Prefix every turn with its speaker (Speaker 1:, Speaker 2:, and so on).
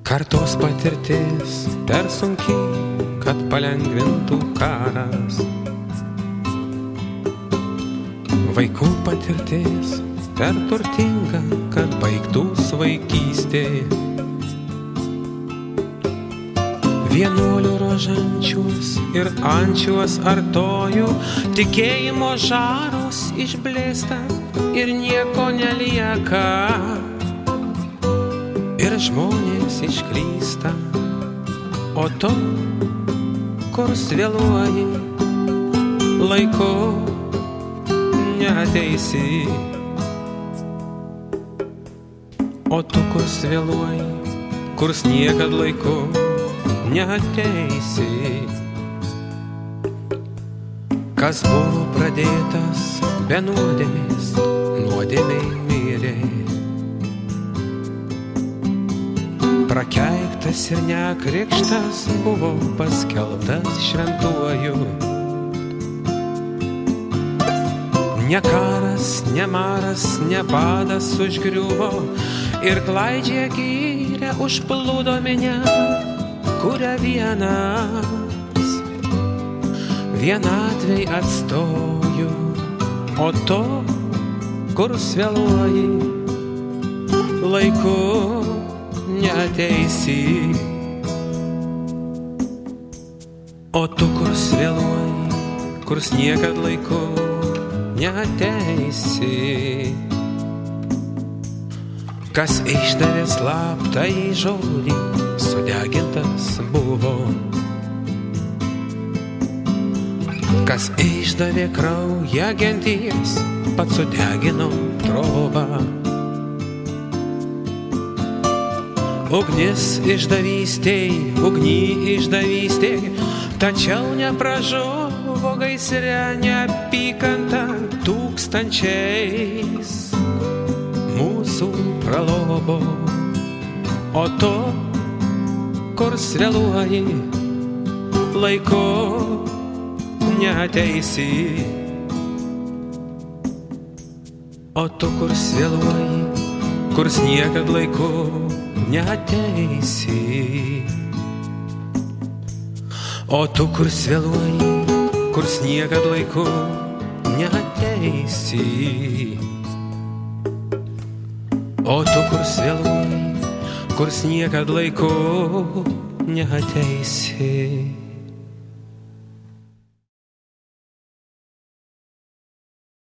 Speaker 1: Kartos patirtis per sunkiai, kad palengvintų karas. Vaikų patirtis per turtinga, kad baigtųs vaikystė. Vienuolių rožančius ir ančiuos artojų, tikėjimo žaros išblėsta ir nieko nelieka. Ir žmonės išklysta, o tu, kur svėluoji, laiku neateisi. O tu, kur svėluoji, kur niekad laiku neateisi. Kas buvo pradėtas be nuodėmės, nuodėmei mirė. Prakeiktas ir nekrikštas buvo paskelbtas šventuoju. Ne karas, ne maras, ne badas užgriuvo ir klaidžia gyrė užplūdo minia, kuria vienas vienatvei atstoju. O tu, kur svėluoji, laiku neateisi. O tu, kur svėluoji, kur niekad laiku neateisi. Kas išdavė slaptąjį žodį, sudegintas buvo. Kas išdavė kraują genties, pats sudegino trobą. Ugnis išdavystėj, ugny išdavystėj, tačiau nepražuvo gaisre neapykanta tūkstančiais mūsų pralobo. O tu, kur svėluoji, laiku neateisi. O tu, kur svėluoji, kur niekad laiku neateisi. O tu, kur svėluoji, kur niekad laiku neateisi. O tu, kur svėluoji, kur niekad laiku neateisi.